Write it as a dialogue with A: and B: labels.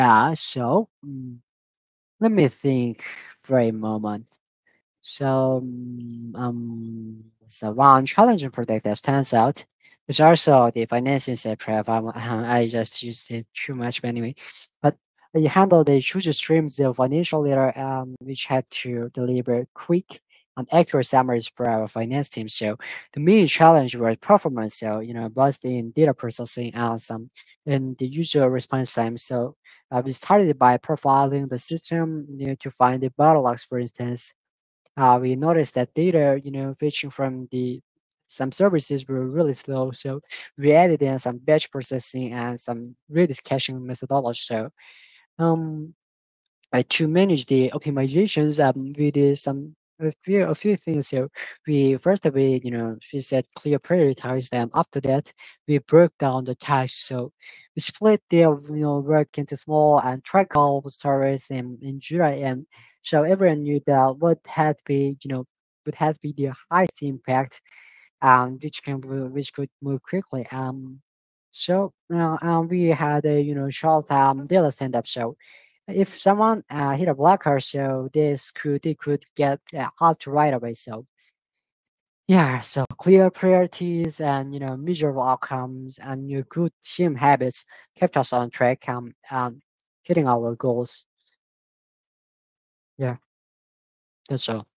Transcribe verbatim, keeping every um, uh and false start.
A: Yeah, so mm, let me think for a moment. So, mm, um, so one challenging project that stands out is also the financing set prep. Um, I just used it too much, but anyway. But you handle the huge streams of financial data, um, which had to deliver quick and accurate summaries for our finance team. So the main challenge was performance. So you know, both in data processing and some in the user response time. So uh, we started by profiling the system, you know, to find the bottlenecks. For instance, uh, we noticed that data, you know, fetching from the some services were really slow. So we added in some batch processing and some Redis caching methodology. So um, uh, to manage the optimizations, um, we did some a few a few things. So we first we you know we set clear priorities, and after that we broke down the tasks. So we split the you know work into small and trackable stories in, in Jira, and so everyone knew that what had to be you know would have to be the highest impact, and which can mo- which could move quickly. Um, so uh, um, we had a you know short um daily stand up. So if someone uh, hit a blocker, so this could they could get uh, help right away. So yeah, so clear priorities and you know measurable outcomes and your good team habits kept us on track um, um hitting our goals. Yeah, that's all.